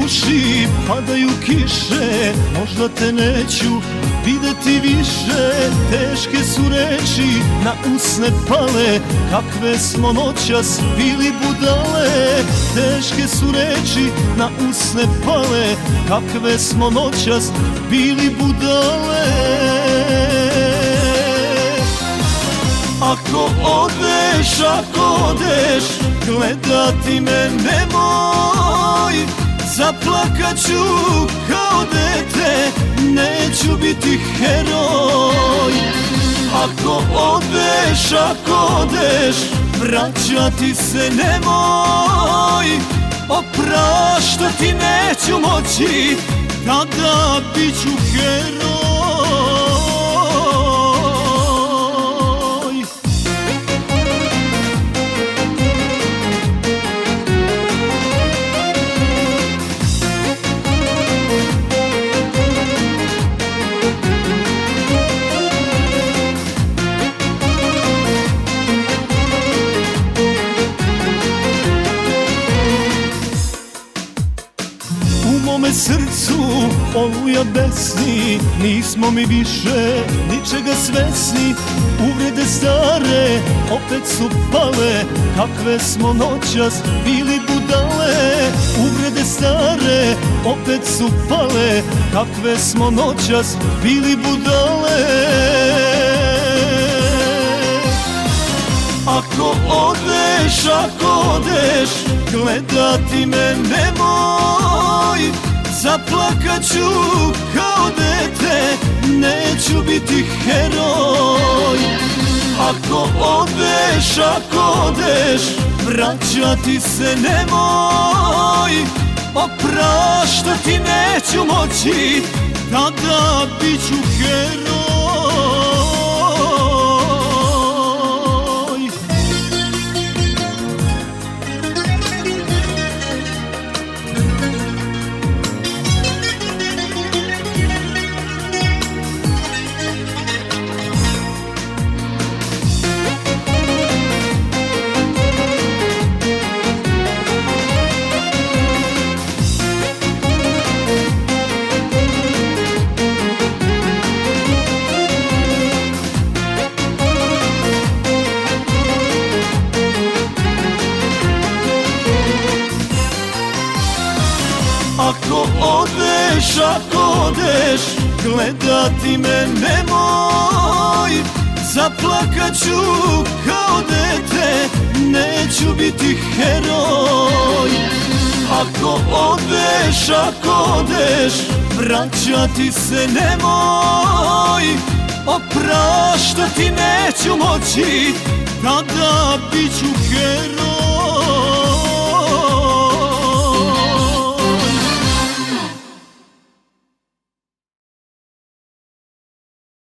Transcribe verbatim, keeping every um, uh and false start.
duši padaju kiše, možda te neću videti više. Teške su reči na usne pale, kakve smo noćas bili budale. Teške su reči na usne pale, kakve smo noćas bili budale. Ako odeš, ako odeš, gledati me nemoj. Zaplakat ću kao dete, neću biti heroj. Ako odeš, ako odeš, vraćati se nemoj. Opraštati neću moći, tada bit ću heroj. U mome srcu oluja besni, nismo mi više ničega svesni. Uvrede stare opet su pale, kakve smo noćas bili budale. Uvrede stare opet su pale, kakve smo noćas bili budale. Ako odeš, ako odeš, gledati me nemoj. Zaplakat ću kao dete, neću biti heroj. Ako odeš, ako odeš, vraćati se nemoj. Opraštati neću moći, tada bit ću heroj. Ako odeš, ako odeš, gledati me nemoj. Zaplakat ću kao dete, neću biti heroj. Ako odeš, ako odeš, vraćati se nemoj. Opraštati neću moći, tada bit ću heroj.